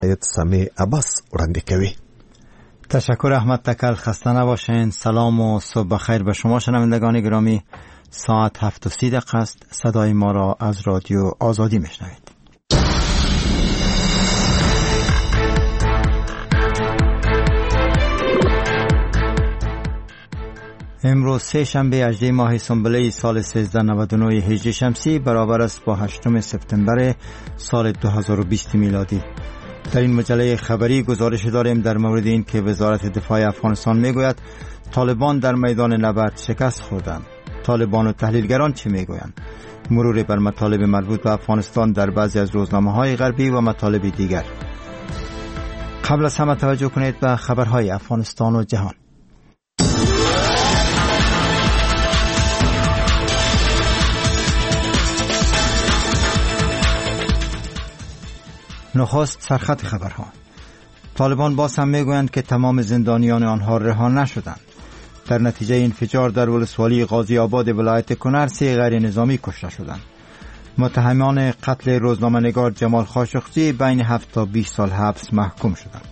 سمی عباس وړاندې کوي. تشکر احمد تکل. خسته نباشین. سلام و صبح بخیر به شما شنوندگان گرامی. ساعت 7:30 است. صدای ما را از رادیو آزادی میشنوید. امروز سه شنبه 18 ماه سنبله سال 1399 هجری شمسی برابر است با 8 سپتامبر سال 2020 میلادی. در این مجله خبری گزارش داریم در مورد این که وزارت دفاع افغانستان میگوید طالبان در میدان نبرد شکست خوردند. طالبان و تحلیلگران چی میگویند؟ مرور بر مطالب مربوط به افغانستان در بعضی از روزنامه‌های غربی و مطالب دیگر. قبل از همه توجه کنید به خبرهای افغانستان و جهان. نخست سرخط خبرها. طالبان باز هم میگویند که تمام زندانیان آنها رها نشدند. در نتیجه انفجار در ولسوالی غازی آباد ولایت کنر 3 غیر نظامی کشته شدند. متهمان قتل روزنامه‌نگار جمال خاشقجی بین 7 تا 20 سال حبس محکوم شدند.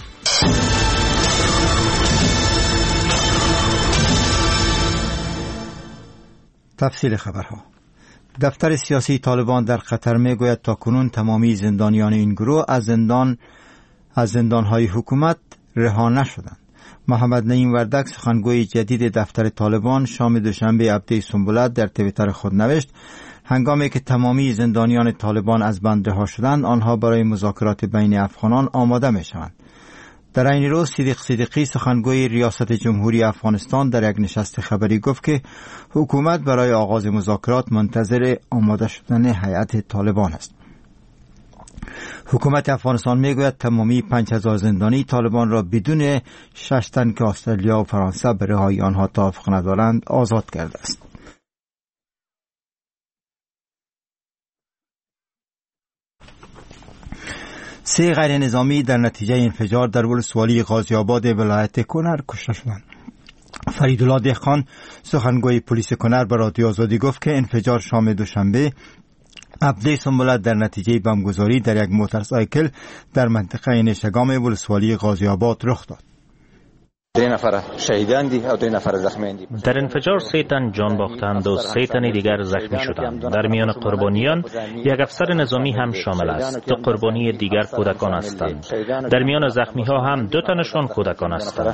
تفصیل خبرها. دفتر سیاسی طالبان در قطر میگوید تاکنون تمامی زندانیان این گروه از زندانهای حکومت رها نشدند. محمد نعیم وردک سخنگوی جدید دفتر طالبان شام دوشنبه هفته سنبلت در توییتر خود نوشت هنگامی که تمامی زندانیان طالبان از بند رها شدند آنها برای مذاکرات بین افغانان آماده می شوند. در این روز صدیق صدیقی سخنگوی ریاست جمهوری افغانستان در یک نشست خبری گفت که حکومت برای آغاز مذاکرات منتظر آماده شدن هیئت طالبان است. حکومت افغانستان میگوید تمامی 5000 زندانی طالبان را بدون 6 تن که استرالیا و فرانسه به رهایی آنها توافق ندارند آزاد کرده است. سه غیر نظامی در نتیجه انفجار در ولسوالی غازی آباد ولایت کنر کشته شدند. فریدالله دهقان سخنگوی پلیس کنر به رادیو آزادی گفت که انفجار شام دوشنبه هفته سنبلت در نتیجه بمبگذاری در یک موتورسایکل در منطقه نشگام ولسوالی غازی آباد رخ داد. 2 نفر شهیداند و 2 نفر زخمی‌اند. در انفجار 3 تن جان باختند و 3 تن دیگر زخمی شدند. در میان قربانیان یک افسر نظامی هم شامل است. 2 قربانی دیگر کودکان هستند. در میان زخمی‌ها هم 2 تنشان کودکان هستند.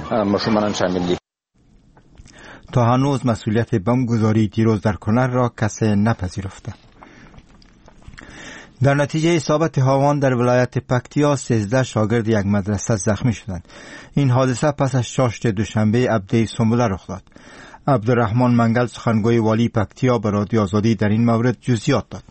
تا هنوز مسئولیت بمبگذاری دیروز در کنر را کسی نپذیرفته. در نتیجه اصابت هاوان در ولایت پکتیا 13 شاگرد یک مدرسه زخمی شدند. این حادثه پس از شاشت دوشنبه هفته سنبله رخ داد. عبدالرحمن منگل سخنگوی والی پکتیا به رادیو آزادی در این مورد جزئیات داد.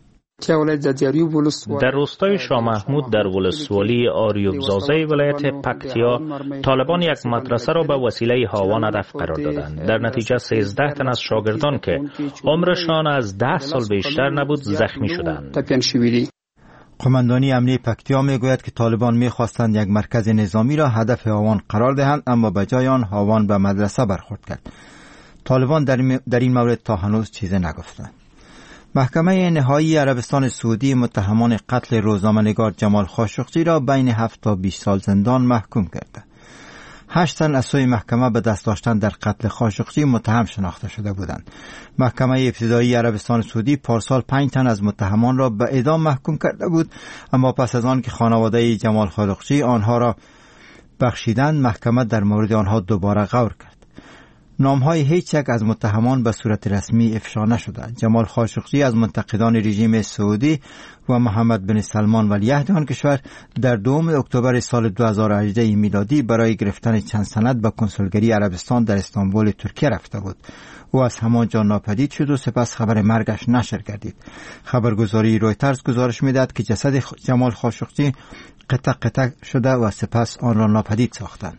در روستای شاه محمود در ولسوالی آریوبزازه ولایت پکتیا طالبان یک مدرسه را به وسیله هاوان هدف قرار دادند. در نتیجه 13 تن از شاگردان که عمرشان از 10 سال بیشتر نبود زخمی شدند. قماندانی امنیه پکتیا میگوید که طالبان میخواستند یک مرکز نظامی را هدف هاوان قرار دهند اما به جای آن هاوان به مدرسه برخورد کرد. طالبان در این مورد تا هنوز چیزی نگفتند. محکمه نهایی عربستان سعودی متهمان قتل روزنامه‌نگار جمال خاشقجی را بین 7 تا 20 سال زندان محکوم کرده. 8 تن از سوی محکمه به دست داشتن در قتل خاشقجی متهم شناخته شده بودند. محکمه ابتدایی عربستان سعودی پارسال 5 تن از متهمان را به اعدام محکوم کرده بود اما پس از آن که خانواده جمال خاشقجی آنها را بخشیدند محکمه در مورد آنها دوباره غور کرد. نامهای هیچ یک از متهمان به صورت رسمی افشا نشده. جمال خاشقجی از منتقدان رژیم سعودی و محمد بن سلمان ولیعهد آن کشور در 2 اکتبر سال 2018 میلادی برای گرفتن چند سند به کنسولگری عربستان در استانبول ترکیه رفته بود. او از همانجا ناپدید شد و سپس خبر مرگش نشر گردید. خبرگزاری رویترز گزارش میداد که جسد جمال خاشقجی قطع قطع شده و سپس آن را ناپدید ساختند.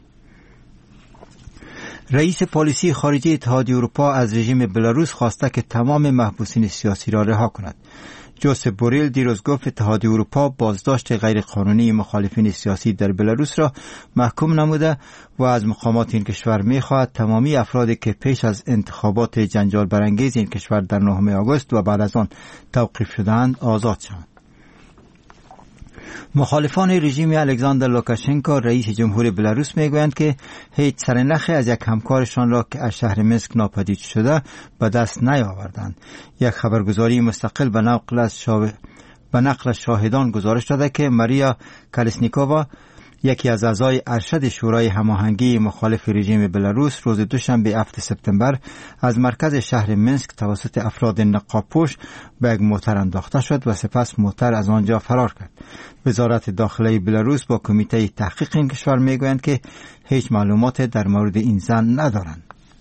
رئیس پالیسی خارجی اتحادیه اروپا از رژیم بلاروس خواسته که تمام محبوسین سیاسی را رها کند. جوزف بوریل دیروز گفت اتحادیه اروپا بازداشت غیرقانونی مخالفین سیاسی در بلاروس را محکوم نموده و از مقامات این کشور می‌خواهد تمامی افرادی که پیش از انتخابات جنجال برانگیز این کشور در 9 آگوست و بعد از آن توقیف شدند آزاد شوند. مخالفان رژیم الکساندر لوکاشنکو رئیس جمهور بلاروس میگویند که هیچ سرنخی از یک همکارشان را که از شهر منسک ناپدید شده به دست نیاوردند. یک خبرگزاری مستقل به نقل شاهدان گزارش داده که ماریا کالسنیکووا، یکی از اعضای ارشد شورای هماهنگی مخالف رژیم بلاروس، روز دوشنبه 7 سپتامبر از مرکز شهر منسک توسط افراد نقاب‌پوش به یک موتر انداخته شد و سپس موتر از آنجا فرار کرد. وزارت داخلی بلاروس با کمیته تحقیق این کشور میگویند که هیچ معلومات در مورد این زن ندارند.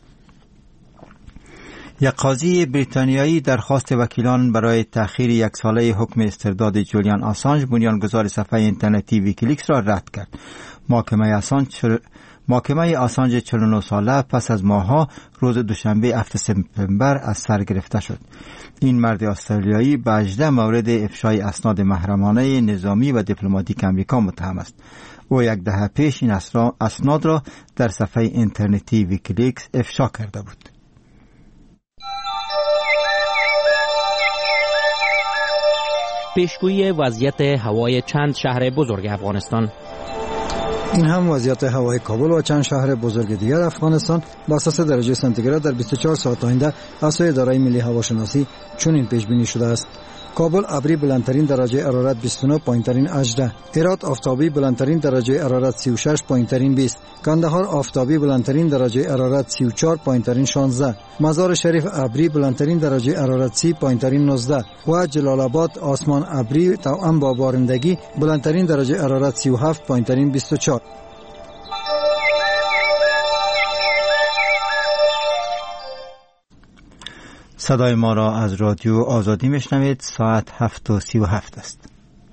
یک قاضی بریتانیایی درخواست وکیلان برای تأخیر یک ساله حکم استرداد جولیان آسانج، بنیانگذار صفحه اینترنتی ویکیلیکس، را رد کرد. محاکمه آسانج 49 ساله پس از ماه‌ها روز دوشنبه 7 سپتامبر از سر گرفته شد. این مرد استرالیایی به 18 مورد افشای اسناد محرمانه نظامی و دیپلماتیک آمریکا متهم است. او یک دهه پیش این اسناد را در صفحه اینترنتی ویکیلیکس افشا کرده بود. پیشگویی وضعیت هوای چند شهر بزرگ افغانستان. این هم وضعیت هوای کابل و چند شهر بزرگ دیگر افغانستان با اساس درجه سانتیگراد در 24 ساعت آینده از سوی اداره ملی هواشناسی چنین پیش بینی شده است: کابل ابری بلندترین درجه حرارت 29، پایینترین 18. هرات آفتابی بلندترین درجه حرارت 36، پایینترین 20. کندهار آفتابی بلندترین درجه حرارت 34، پایینترین 16. مزار شریف ابری بلندترین درجه حرارت 30، پایینترین 19. و جلال آباد آسمان ابری توأم با بارندگی بلندترین درجه حرارت 37، پایینترین 24. صدای ما را از رادیو آزادی میشنوید. ساعت 7:37 است.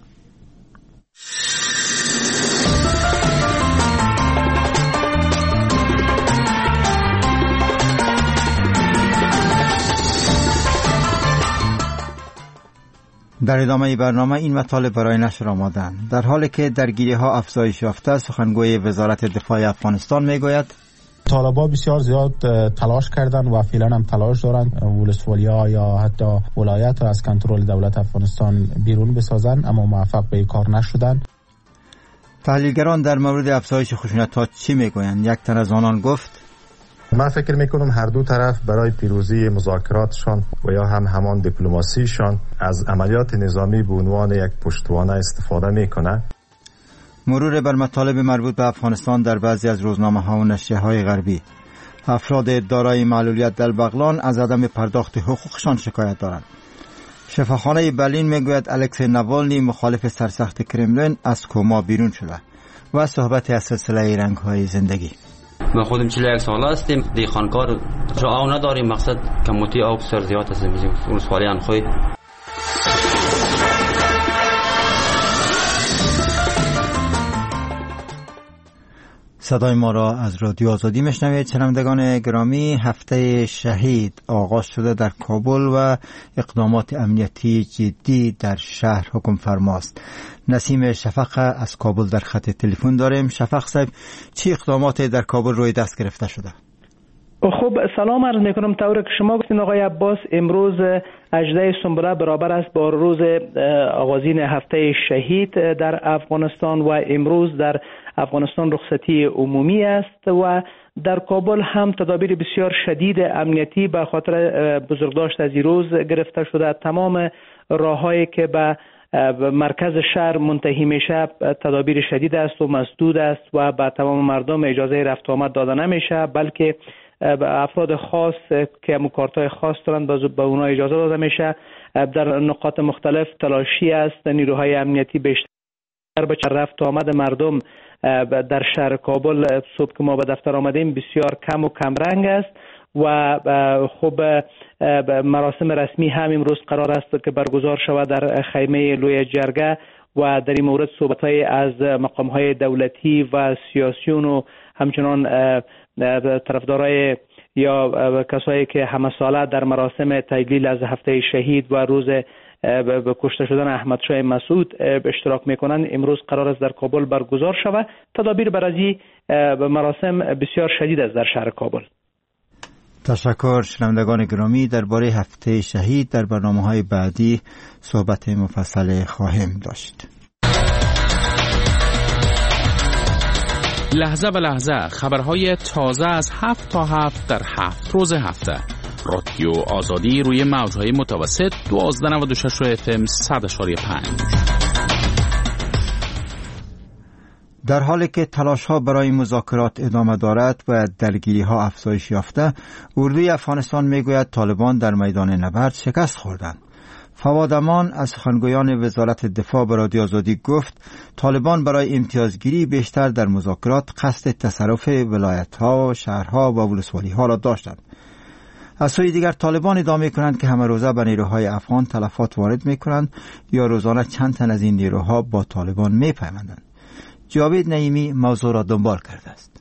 در ادامه برنامه این مطالب برای نشر آمدند. در حالی که درگیری ها افزایش یافته، سخنگوی وزارت دفاع افغانستان میگوید طالبان بسیار زیاد تلاش کردند و فعلا هم تلاش دارند ولسوالیا یا حتی ولایت را از کنترل دولت افغانستان بیرون بسازند، اما موفق به این کار نشدند. تحلیلگران در مورد افزایش خشونت‌ها چی میگویند؟ یک تن از آنان گفت: من فکر میکنم هر دو طرف برای پیروزی مذاکراتشان و یا همان دیپلماسیشان از عملیات نظامی به عنوان یک پشتوانه استفاده میکنه. مرور بر مطالب مربوط به افغانستان در بعضی از روزنامه‌ها و نشریه‌های غربی. افراد دارای معلولیت در بغلان از عدم پرداخت حقوقشان شکایت دارند. شفاخانه برلین میگوید الکسی ناوالنی مخالف سرسخت کرملین از کما بیرون شده. و صحبت از سلسله رنگ‌های زندگی. ما خودم 41 ساله هستیم، دی خانکار جا آو نداریم، مقصد کموتی آب سر زیاد است اون سوالیان خوی. صدای ما را از رادیو آزادی میشنوید. شنوندگان گرامی، هفته شهید آغاز شده در کابل و اقدامات امنیتی جدی در شهر حکم فرماست. نسیم شفق از کابل در خط تلفن داریم. شفق صاحب، چی اقدامات در کابل روی دست گرفته شده؟ خب سلام عرض میکنم. طور که شما گفتین آقای عباس، امروز 18 سنبله برابر است با روز آغازین هفته شهید در افغانستان و امروز در افغانستان رخصتی عمومی است و در کابل هم تدابیر بسیار شدید امنیتی به خاطر بزرگداشت از این روز گرفته شده. تمام راههایی که به مرکز شهر منتهی میشه تدابیر شدید است و مسدود است و به تمام مردم اجازه رفت آمد داده نمیشه، بلکه افراد خاص که کارت‌های خاص دارند به اونها اجازه داده میشه. در نقاط مختلف تلاشی است، نیروهای امنیتی بیشتر به رفت آمد مردم در شهر کابل صبح که ما به دفتر آمدیم بسیار کم و کم رنگ است و خب مراسم رسمی هم امروز قرار است که برگزار شود در خیمه لوی جرگه و در این مورد صحبت‌های از مقام‌های دولتی و سیاسیون و همچنان طرفدارای یا کسایی که همه ساله در مراسم تجلیل از هفته شهید و روز به کشته شدن احمد شاه مسعود اشتراک میکنند امروز قرار است در کابل برگزار شود. تدابیر برای مراسم بسیار شدید است در شهر کابل. تشکر. شنوندگان گرامی، درباره هفته شهید در برنامه‌های بعدی صحبت مفصل خواهیم داشت. لحظه به لحظه خبرهای تازه از 7 تا 7 در 7 روز هفته. رادیو آزادی روی موجهای متوسط 1296 FM 100.5. در حالی که تلاش ها برای مذاکرات ادامه دارد و درگیری ها افزایش یافته، اردوی افغانستان میگوید طالبان در میدان نبرد شکست خوردند. فواد امان از سخنگویان وزارت دفاع به رادیو آزادی گفت طالبان برای امتیازگیری بیشتر در مذاکرات قصد تصرف ولایت‌ها، شهرها و ولسوالی‌ها را داشتند. از سوی دیگر طالبان ادعا می‌کنند که همه روزه به نیروهای افغان تلفات وارد می‌کنند یا روزانه چند تن از این نیروها با طالبان می‌پیوندند. جاوید نعیمی موضوع را دنبال کرده است.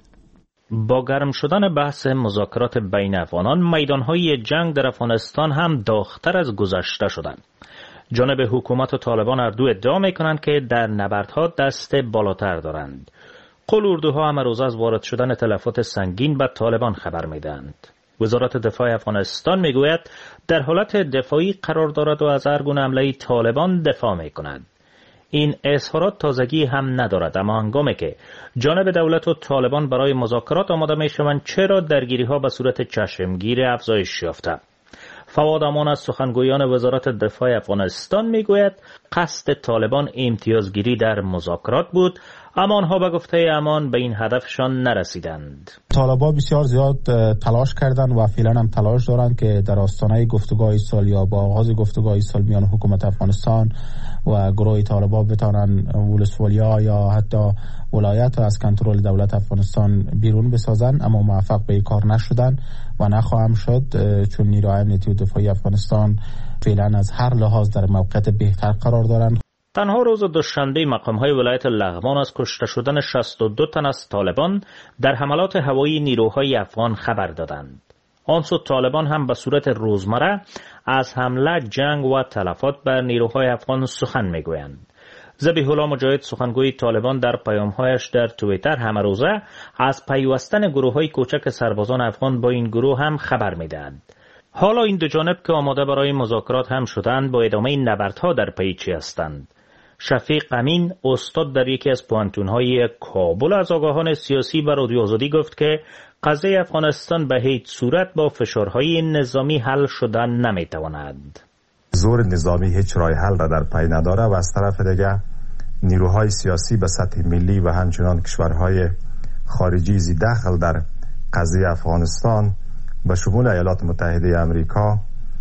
با گرم شدن بحث مذاکرات بین افغانان، میدانهای جنگ در افغانستان هم داغ‌تر از گذشته شدند. جانب حکومت و طالبان هر دو ادعا می‌کنند که در نبردها دست بالاتر دارند. قل اردوها هم روز از وارد شدن تلفات سنگین به طالبان خبر می‌دهند. وزارت دفاع افغانستان می‌گوید در حالت دفاعی قرار دارد و از هر گونه حمله طالبان دفاع می‌کند. این اظهارات تازگی هم ندارد، اما هنگامی که جانب دولت و طالبان برای مذاکرات آماده می‌شوند، چرا درگیری‌ها به صورت چشمگیر افزایش یافته؟ فواد امان از سخنگویان وزارت دفاع افغانستان میگوید قصد طالبان امتیازگیری در مذاکرات بود، اما آنها به گفته امان به این هدفشان نرسیدند. طالبان بسیار زیاد تلاش کردند و فعلا هم تلاش دارند که در آستانه گفتگوهای صلح یا با آغاز گفتگوهای صلح میان حکومت افغانستان و گروه طالبان بتوانند ولسوالیا یا حتی ولایت از کنترل دولت افغانستان بیرون بسازند، اما موفق به این کار نشدند و نخواهم شد، چون نیروهای امنیتی و دفاعی افغانستان فعلا از هر لحاظ در موقعیت بهتر قرار دارند. تنها روز دوشنبه مقام‌های ولایت لغمان از کشته شدن 62 تن از طالبان در حملات هوایی نیروهای افغان خبر دادند. آن سو طالبان هم به صورت روزمره از حمله، جنگ و تلفات بر نیروهای افغان سخن میگویند. ذبیح الله مجاهد سخنگوی طالبان در پیام‌هایش در توییتر همه روزه از پیوستن گروه‌های کوچک سربازان افغان با این گروه هم خبر می‌دهند. حالا این دو جانب که آماده برای مذاکرات هم شدند، با ادامه نبردها در پی چی هستند. شفیق امین استاد در یکی از پوانتون‌های کابل از آگاهان سیاسی به رادیو آزادی گفت که قضیه افغانستان به هیچ صورت با فشارهای نظامی حل شدن نمیتواند. زور نظامی هیچ راه حل را در پی نداره و از طرف دیگر نیروهای سیاسی به سطح ملی و همچنان کشورهای خارجی زی دخل در قضیه افغانستان به شمول ایالات متحده امریکا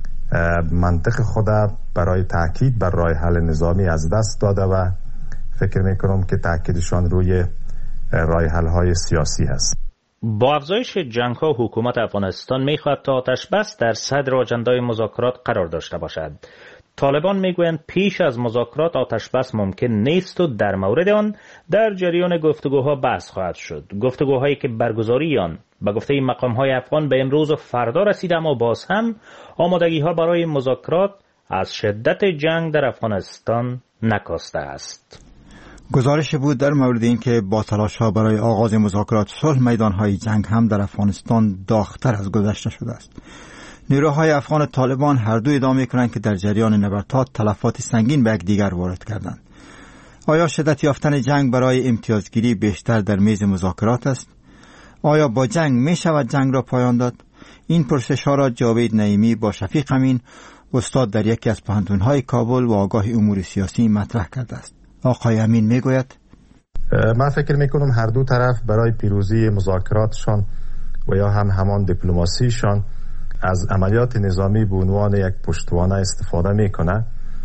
منطق خود برای تاکید بر راه حل نظامی از دست داده و فکر میکنم که تاکیدشان روی راه حل های سیاسی هست. با افزایش جنگ‌ها حکومت افغانستان می‌خواهد تا آتش بس در صدر آجندای مذاکرات قرار داشته باشد. طالبان میگویند پیش از مذاکرات آتش بس ممکن نیست و در مورد آن در جریان گفتگوها بحث خواهد شد. گفتگوهایی که برگزاری آن به گفته مقام‌های افغان به امروز و فردا رسیده، اما باز هم آمادگی‌ها برای مذاکرات از شدت جنگ در افغانستان نکاسته است. گزارش بود در مورد اینکه با تلاش‌ها برای آغاز مذاکرات صلح میدان‌های جنگ هم در افغانستان داغ‌تر از گذشته شده است. نیروهای افغان طالبان هر دو ادعا می‌کنند که در جریان نبردها تلفات سنگین به یکدیگر وارد کردند. آیا شدت یافتن جنگ برای امتیازگیری بیشتر در میز مذاکرات است؟ آیا با جنگ می‌شود جنگ را پایان داد؟ این پرسش‌ها را جاوید نعیمی با شفیق امین استاد در یکی از پوهنتون‌های کابل و آگاه امور سیاسی مطرح کرده است. آقای امین میگوید من فکر میکنم هر دو طرف برای پیروزی مذاکراتشان و یا هم همان دیپلماسیشان از عملیات نظامی به عنوان یک پشتوانه استفاده میکنه،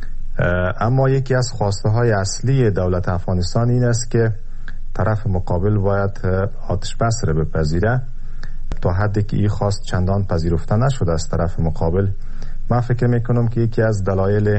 اما یکی از خواسته های اصلی دولت افغانستان این است که طرف مقابل باید آتش بس را بپذیره. تا حدی که این خواست چندان پذیرفته نشده از طرف مقابل، من فکر میکنم که یکی از دلایل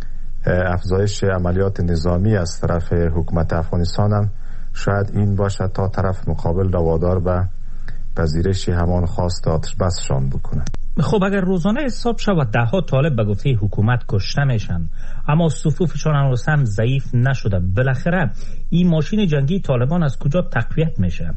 افزایش عملیات نظامی از طرف حکومت افغانستان هم شاید این باشد تا طرف مقابل را وادار به پذیرش همان خواست آتش بسشان بکنه. خب اگر روزانه حساب شود دهها طالب به گفته حکومت کشته میشن، اما صفوفشان هنوز هم ضعیف نشده، بالاخره این ماشین جنگی طالبان از کجا تقویت میشه؟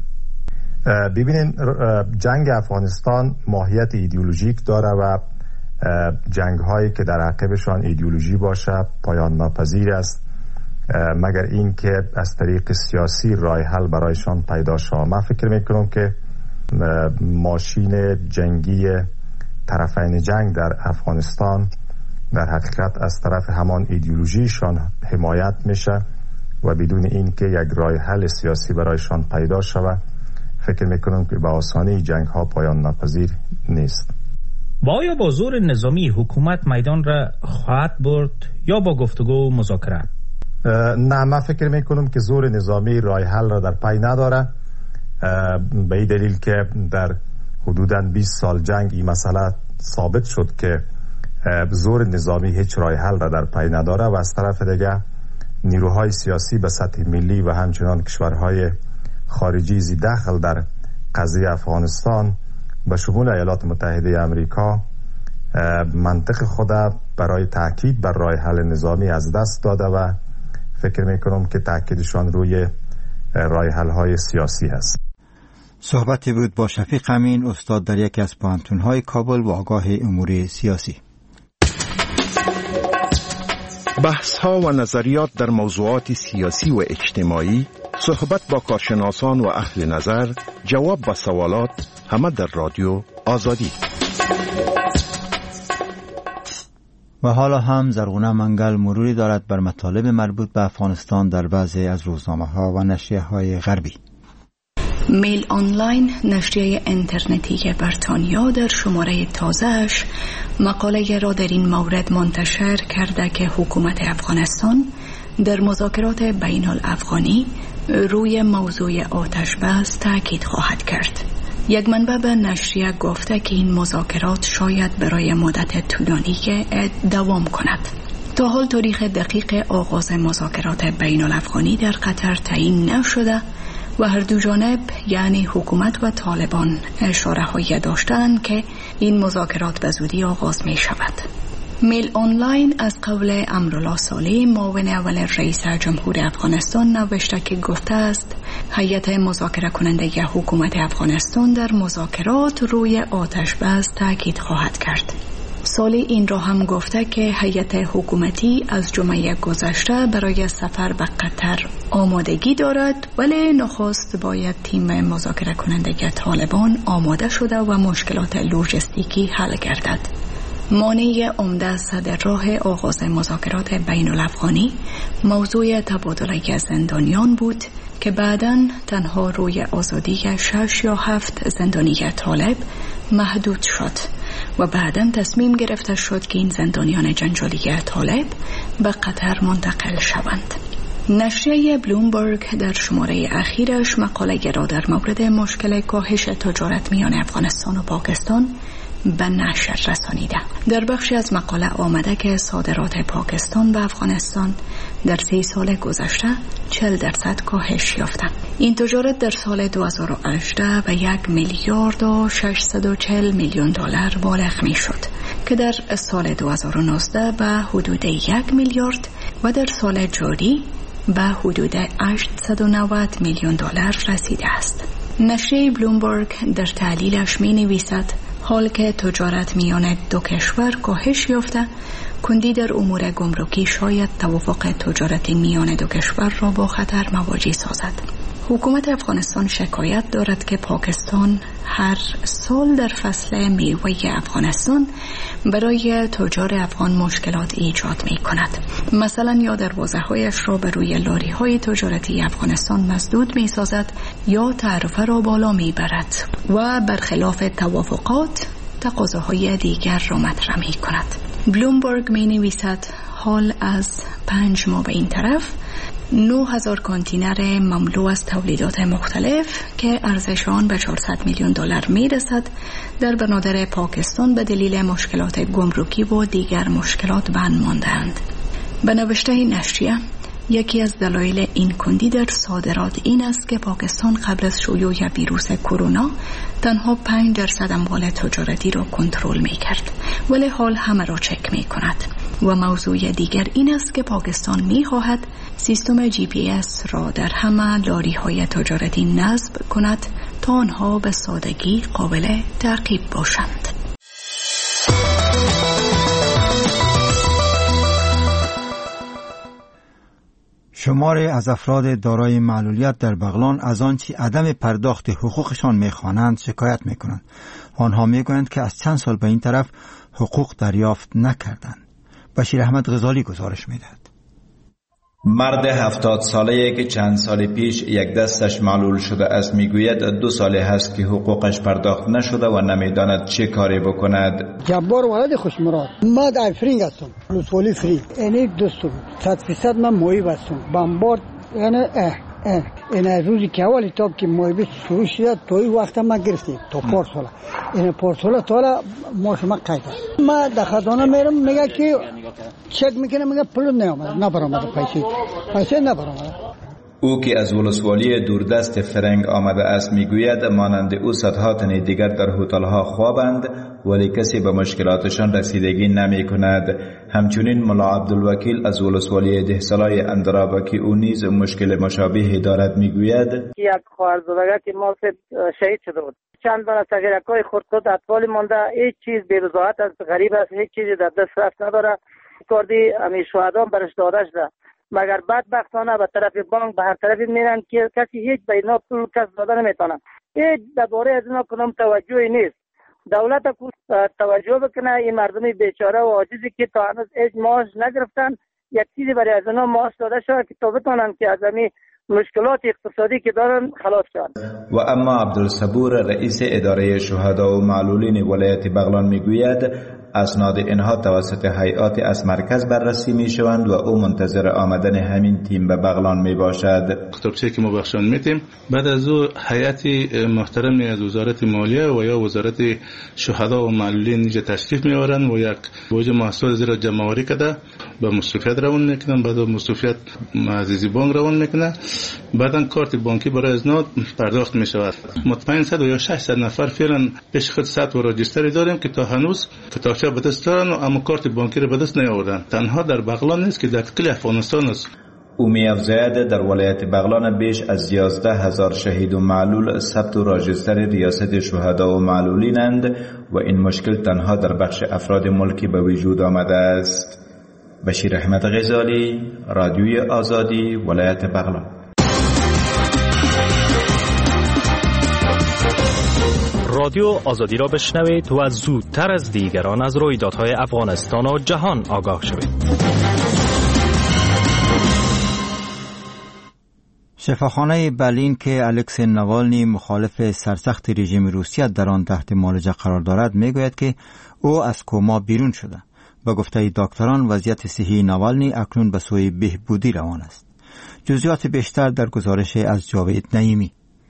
ببینین جنگ افغانستان ماهیت ایدئولوژیک داره و جنگ هایی که در عقبشان ایدئولوژی باشه پایان ناپذیر است مگر این که از طریق سیاسی راه حل برایشان پیدا شود. من فکر میکنم که ماشین جنگی طرفین جنگ در افغانستان در حقیقت از طرف همان ایدئولوژیشان حمایت میشه و بدون این که یک راه حل سیاسی برایشان پیدا شود فکر میکنم که به آسانی جنگ ها پایان ناپذیر نیست. آیا با زور نظامی حکومت میدان را خواهد برد یا با گفتگو و مذاکره؟ نه، من فکر میکنم که زور نظامی راه حل را در پی نداره، به این دلیل که در حدوداً 20 سال جنگ این مسئله ثابت شد که زور نظامی هیچ راه حل را در پی نداره و از طرف دیگه نیروهای سیاسی به سطح ملی و همچنان کشورهای خارجی زی دخل در قضیه افغانستان به شمول ایالات متحده امریکا منطق خود برای تاکید بر راه حل نظامی از دست داده و فکر میکنم که تاکیدشان روی راه حل های سیاسی هست. صحبتی بود با شفیق امین، استاد در یکی از پوهنتون‌های کابل و آگاه امور سیاسی. بحث‌ها و نظریات در موضوعات سیاسی و اجتماعی، صحبت با کارشناسان و اهل نظر، جواب به سوالات، همه در رادیو آزادی. و حالا هم زرغونه منگل مروری دارد بر مطالب مربوط به افغانستان در بعضی از روزنامه‌ها و نشریه‌های غربی. میل آنلاین، نشریه اینترنتی بریتانیا، در شماره تازه‌اش مقاله را در این مورد منتشر کرده که حکومت افغانستان در مذاکرات بین الافغانی روی موضوع آتش بس تاکید خواهد کرد. یک منبع به نشریه گفته که این مذاکرات شاید برای مدت طولانی دوام کند. تا حال تاریخ دقیق آغاز مذاکرات بین الافغانی در قطر تعیین نشده و هر دو جانب یعنی حکومت و طالبان اشاره‌هایی داشتند که این مذاکرات به زودی آغاز می شود. میل آنلاین از قول امرالله صالح، معاون اول رئیس جمهور افغانستان، نوشته که گفته است هیئت مذاکره کننده حکومت افغانستان در مذاکرات روی آتش بس تاکید خواهد کرد. صالح این را هم گفته که هیئت حکومتی از جمعه گذشته برای سفر به قطر آمادگی دارد، ولی نخست باید تیم مذاکره کننده طالبان آماده شده و مشکلات لوجستیکی حل گردد. مانع عمده صدر راه آغاز مذاکرات بین الافغانی موضوع تبادله زندانیان بود که بعداً تنها روی آزادی 6 یا 7 زندانی طالب محدود شد و بعداً تصمیم گرفته شد که این زندانیان جنجالی طالب به قطر منتقل شوند. نشریه بلومبرگ در شماره اخیرش مقاله را در مورد مشکل کاهش تجارت میان افغانستان و پاکستان به نشر رسانیده. در بخشی از مقاله آمده که صادرات پاکستان به افغانستان در 3 سال گذشته 40% کاهش یافته. این تجارت در سال 2018 به 1 میلیارد و 640 میلیون دلار بالغ می شد که در سال 2019 به حدود 1 میلیارد و در سال جاری به حدود 890 میلیون دلار رسیده است. نشریه بلومبرگ در تحلیلش می نویسد حال که تجارت میان دو کشور کاهش یافته، کندی در امور گمرکی شاید توافق تجارتی میان دو کشور را با خطر مواجه سازد. حکومت افغانستان شکایت دارد که پاکستان هر سال در فصل میوه افغانستان برای تجار افغان مشکلات ایجاد می کند. مثلا یا دروازه‌هایش را به روی لاری‌های تجارتی افغانستان مسدود می سازد یا تعرفه را بالا می برد و برخلاف توافقات تقاضاهای دیگر را مطرح می کند. بلومبرگ می نویسد حال از 5 ماه به این طرف 9000 کانتینر مملو از تولیدات مختلف که ارزش آن به 400 میلیون دلار میرسد در بنادر پاکستان به دلیل مشکلات گمرکی و دیگر مشکلات بند مانده‌اند. به نوشته نشریه یکی از دلایل این کندی در صادرات این است که پاکستان قبل از شیوع ویروس کرونا تنها 5% اموال تجارتی را کنترل می‌کرد، ولی حال همه را چک می‌کند. و موضوع دیگر این است که پاکستان می‌خواهد سیستم GPS را در همه لاری‌های تجارتی نصب کند تا آنها به سادگی قابل تعقیب باشند. شماری از افراد دارای معلولیت در بغلان از آنچه عدم پرداخت حقوقشان می‌خوانند شکایت می‌کنند. آنها می‌گویند که از چند سال به این طرف حقوق دریافت نکردند. بشیر احمد غزالی گزارش می‌دهد. مرد 70 ساله‌ای که چند سال پیش یک دستش معلول شده است میگوید 2 سال هست که حقوقش پرداخت نشده و نمیداند چه کاری بکند. جبار ولد خوشمراد، ما در فرینگ هستم، لطفالی فرینگ، اینی دوستم 100% من مویب هستم، بمبارد یعنی این روزی که اولی تاب که مویبی شروع شده توی وقت ما گرفتیم تا پارسالا، این پارسالا تا ما شما قیده ما در خزانه میرم میگه که چک میکنه میگه پول نبرامده پیسه نبرامده. او که از ولسوالی دوردست فرنگ آمده است میگوید مانند او صدها تن دیگر در هتل‌ها خوابند ولی کسی به مشکلاتشان رسیدگی نمی کند. همچنین ملا عبدالوکیل از ولسوالی دهسالای اندراب که او نیز مشکل مشابهی دارد میگوید یک خواهرزادگی که ما شهید شده بود، چند بار سگرکای خردخود اطفال مانده، هیچ چیز بی‌رضایت است، غریب است، هیچ چیزی در دست رفت نداره. کردی امی شهدان برش داده شده، مگر بدبختانه به طرف بانک به هر طرفی میرن که کسی هیچ به اینا پول کس داده نمیتونه. هیچ درباره از اینا کدام توجهی نیست. دولت توجه بکنه این مردمی بیچاره و عاجزی که تا هنوز هیچ معاش نگرفتن یک چیزی برای از اینا معاش داده شده که تا بتونن که از این مشکلات اقتصادی که دارن خلاص شدن. و اما عبدالصبور رئیس اداره شهدا و معلولین ولایت بغلان میگوید اسناد اینها توسط هیئات از مرکز بررسی می شوند و او منتظر آمدن همین تیم به بغلان می باشد. خطابچه که ما بخشان میتیم بعد از او هیئت محترمی از وزارت مالیه و یا وزارت شهدا و معلولین اینجا تشریف میارن و یک بوج محصول زیر جمع‌آوری کرده به مصرفیت روان میکنن، بعد مصرفیت عزیزی بانک روان میکنه، بعدا کارت بانکی برای اسناد پرداخت می شود. مطمئن 100 یا 600 نفر فعلا پیش خود ثبت و راجستری داریم که تا هنوز کتابچه به دست دارن و اما کارت بانکی رو به دست نیاوردن. تنها در بغلان نیست که در کل افغانستان است. او می‌افزاید در ولایت بغلان بیش از 11,000 شهید و معلول ثبت و راجستر ریاست شهدا و معلولینند و این مشکل تنها در بخش افراد ملکی به وجود آمده است. بشیر احمد غزالی، رادیوی آزادی، ولایت بغلان. رادیو آزادی را بشنوید و زودتر از دیگران از رویدادهای افغانستان و جهان آگاه شوید. شفاخانه برلین که الکسی ناوالنی مخالف سرسخت رژیم روسیه در آن تحت معالجه قرار دارد میگوید که او از کما بیرون شده. با گفته دکتران وضعیت صحی ناوالنی اکنون به سوی بهبودی روان است. جزئیات بیشتر در گزارش از جاوید نعیمی.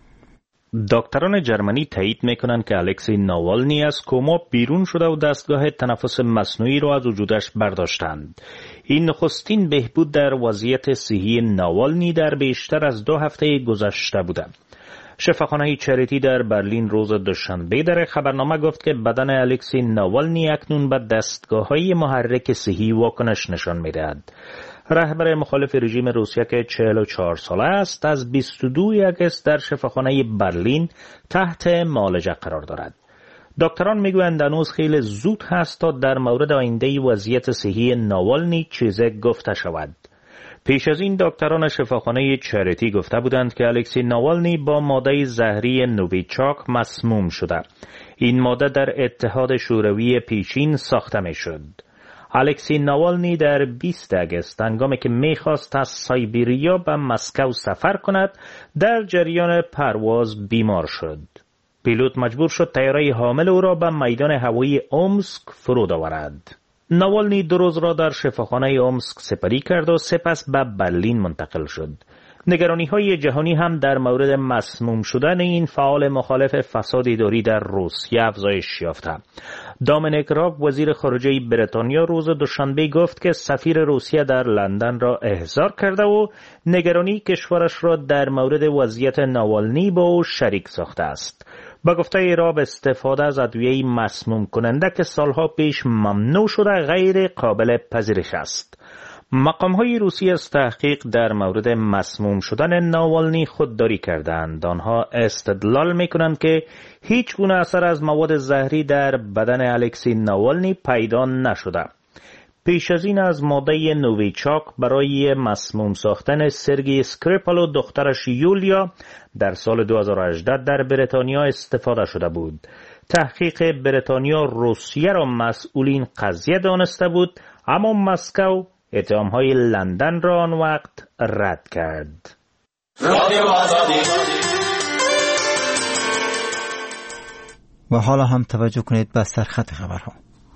دکتران جرمنی تایید میکنند که الکسی ناوالنی از کما بیرون شده و دستگاه تنفس مصنوعی را از وجودش برداشتند. این نخستین بهبود در وضعیت صحی ناوالنی در بیشتر از 2 هفته گذشته بوده. شفاخانه چریتی در برلین روز دوشنبه در خبرنامه گفت که بدن الکسی ناوالنی اکنون به دستگاه‌های محرک صحی واکنش نشان می‌دهد. رهبر مخالف رژیم روسیه که 44 ساله است از 22 اگست در شفاخانه برلین تحت معالجه قرار دارد. دکتران میگویند هنوز خیلی زود هست تا در مورد آینده وضعیت صحی ناوالنی چیزی گفته شود. پیش از این دکتران شفاخانه چریتی گفته بودند که الکسی ناوالنی با ماده زهری نوویچاک مسموم شده. این ماده در اتحاد شوروی پیشین ساخته می شد. الکسی ناوالنی در 20 اگست هنگامی که میخواست از سایبریا به مسکو سفر کند در جریان پرواز بیمار شد. پیلوت مجبور شد طیاره حامل او را به میدان هوایی اومسک فرود آورد. ناوالنی 2 روز را در شفاخانه اومسک سپری کرد و سپس به برلین منتقل شد. نگرانی‌های جهانی هم در مورد مسموم شدن این فعال مخالف فساد اداری در روسیه افزایش یافته. دامینیک راب وزیر خارجه بریتانیا روز دوشنبه گفت که سفیر روسیه در لندن را احضار کرده و نگرانی کشورش را در مورد وضعیت ناوالنی با او شریک ساخته است. با گفته راب استفاده از ادویه مسموم کننده که سالها پیش ممنوع شده غیر قابل پذیرش است. مقام‌های روسی از تحقیق در مورد مسموم شدن ناوالنی خودداری کردند. آنها استدلال می‌کنند که هیچ گونه اثر از مواد زهری در بدن الکسی ناوالنی پیدا نشده. پیش از این از ماده نوویچاک برای مسموم ساختن سرگی اسکریپال و دخترش یولیا در سال 2018 در بریتانیا استفاده شده بود. تحقیق بریتانیا روسیه را مسئولین قضیه دانسته بود، اما مسکو اتهام‌های لندن را آن وقت رد کرد. و حالا هم توجه کنید به سرخط خبرها.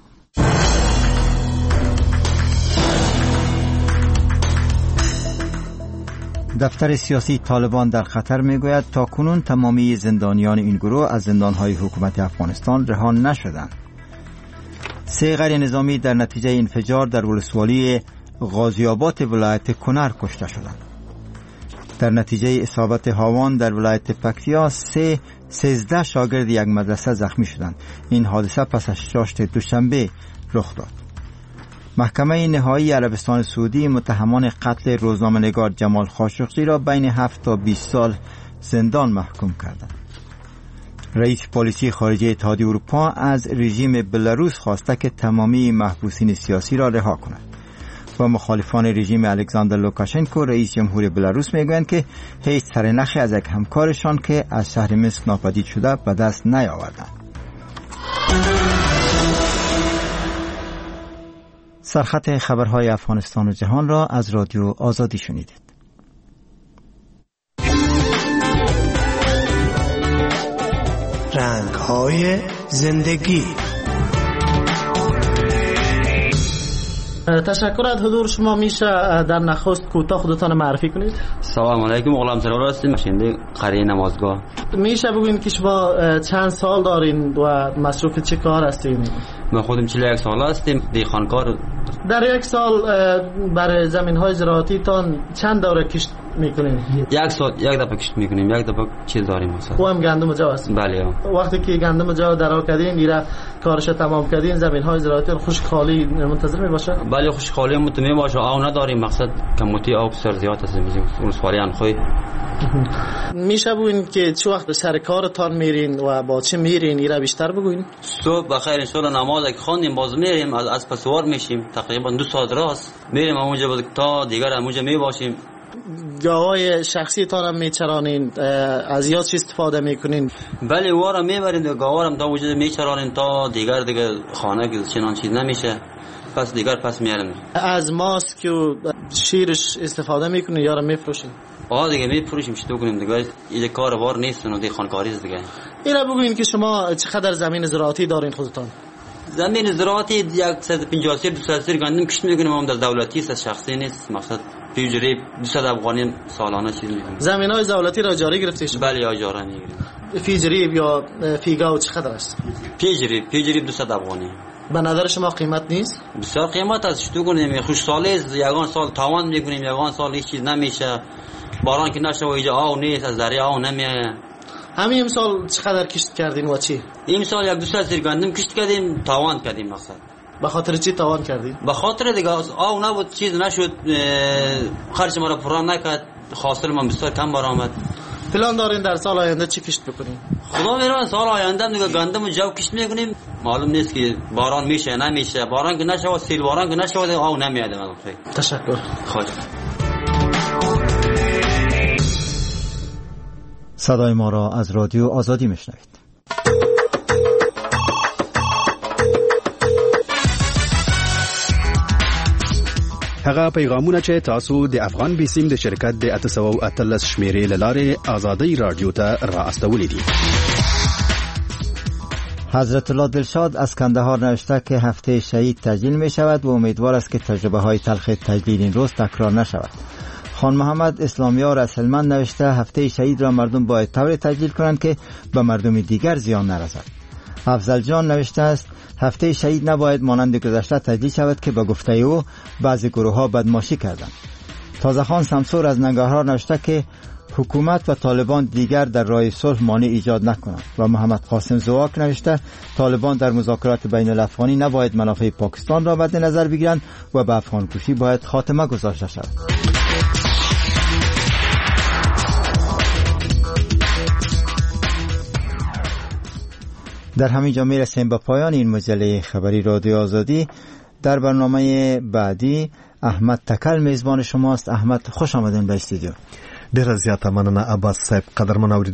دفتر سیاسی طالبان در خطر میگوید تا کنون تمامی زندانیان این گروه از زندانهای حکومت افغانستان رها نشدند. 3 غیر نظامی در نتیجه انفجار در ولسوالی غازی آباد ولایت کنر کشته شدند. در نتیجه اصابت هاوان در ولایت پکتیا 13 شاگرد یک مدرسه زخمی شدند. این حادثه پس از شاشت دوشنبه رخ داد. محکمه نهایی عربستان سعودی متهمان قتل روزنامه‌نگار جمال خاشقجی را بین 7 تا 20 سال زندان محکوم کردند. رئیس پلیسی خارجه اتحادیه اروپا از رژیم بلاروس خواسته که تمامی محبوسین سیاسی را رها کند. و مخالفان رژیم الکساندر لوکاشنکو رئیس جمهور بلاروس میگویند که هیچ سرنخی از یک همکارشان که از شهر منسک ناپدید شده به دست نیاوردند. سرخط خبرهای افغانستان و جهان را از رادیو آزادی شنیدید. رنگ‌های زندگی. تشکر از حضور شما. میشه در نخست کوتاه خودتان معرفی کنید؟ سلام علیکم، غلام سرور هستیم، باشنده قریه نمازگاه. میشه بگوین که شما چند سال دارین و مصروف چه کار هستین؟ من خودم 41 سال هستیم، دیخانکار. در یک سال برای زمین‌های زراعتی تان چند دوره کشت میکنین؟ یک سال یک دفعه کشت میکنیم، یک دفعه چیز داریم مثلا. خو هم گندم جو هست؟ بله. وقتی که گندم جو درآ کردین میره کارش تمام کردین، زمین‌های زراعتی خشک خالی منتظر میباشه؟ بله خشک خالی منتظر میباشه. آو نداریم، مقصد کموتی آب سر زیاد است میگیم اون سوالیان خوی. میشه بگوین که چه وقت به سر کارتان میرین و با چه میرین؟ ایرا بیشتر بگوین. صبح بخیر ان شاء الله نماز که خواندیم باز میریم، از پس سوار میشیم، تقریبا 2 ساعت راست میریم اونجا تا دیگر اونجا میباشیم. گاوای شخصی تان هم میچرانین؟ از یا چی استفاده میکنین؟ بله وارا میبریم، گاوا هم تا وجود میچرانین تا دیگر خانه که چنان چیز نمیشه، پس دیگر پس میارن. از ماست که شیرش استفاده میکنین یا را میفروشین؟ دیگه میفروشیم، چطور کنیم دیگه، این کار وار نیست و دیگه خانکاری است دیگه. اینا بگوین که شما چقدر زمین زراعتی دارین خودتان؟ زمین زراعتی 150-200 گندم کشت میکنیم، هم در دولتی است، شخصی نیست. مقصد پیجری 200 افغانی سالانه چیز میکنیم. زمین‌های دولتی را اجاره گرفتید؟ بله اجاره میگیریم. پیجری یا فیگاو چقدر است؟ پیجری 200 افغانی. به نظر شما قیمت نیست؟ بسیار قیمت است. چطور کنیم؟ خوش سالی یگان سال تاوان میکنیم، یگان سال هیچ چیز نمیشه. باران که نشه و اینجا آو نیست، از دریا آو نمیاد. همین امسال چقدر کشت کردین و چی؟ این سال 100 سر گندم کشت کردیم، تاوان کردیم. مقصد به خاطر چی تاوان کردین؟ به خاطر دیگه آو نبود، چیز نشد، خرج ما را پورا نکرد، حاصل ما بسیار کم برآمد. پلان دارین در سال آینده چی کشت بکنین؟ خدا میرون سال آینده دیگه گندم جو کشت میکنیم. معلوم نیست که باران میشه نمیشه، باران که نشه و سیل باران که نشه و آو نمیاد. تشکر. خواهش. صدای ما را از رادیو آزادی میشنوید. هغه پیغامونه چې تاسو د افغان بیسیم د شرکت د 813 شمیرې لاره آزادی رادیو ته را استولې دي. حضرت الله دلشاد از کندهار نوشته که هفته شهید تجلیل می شود و امیدوار است که تجربه های تلخ تجلیل این روز تکرار نشود. خان محمد اسلامیار از هلمند نوشته هفته شهید را مردم باید طور تجلیل کنند که به مردم دیگر زیان نرسد. افضل جان نوشته است هفته شهید نباید مانند گذشته تجلیل شود که به گفته او بعضی گروه ها بدماشی کردند. تازه خان سمسور از ننگرهار نوشته که حکومت و طالبان دیگر در راه صلح مانع ایجاد نکنند. و محمد قاسم زواک نوشته طالبان در مذاکرات بین الافغانی نباید منافع پاکستان را مد نظر بگیرند و به افغان کشی باید خاتمه گذاشته شود. در همین جا میرسیم به پایان این مجله خبری رادیو آزادی. در برنامه بعدی احمد تکل میزبان شماست. احمد خوش آمدین به استودیو. ډیر زیاته مننه عباس صاحب. قدرمن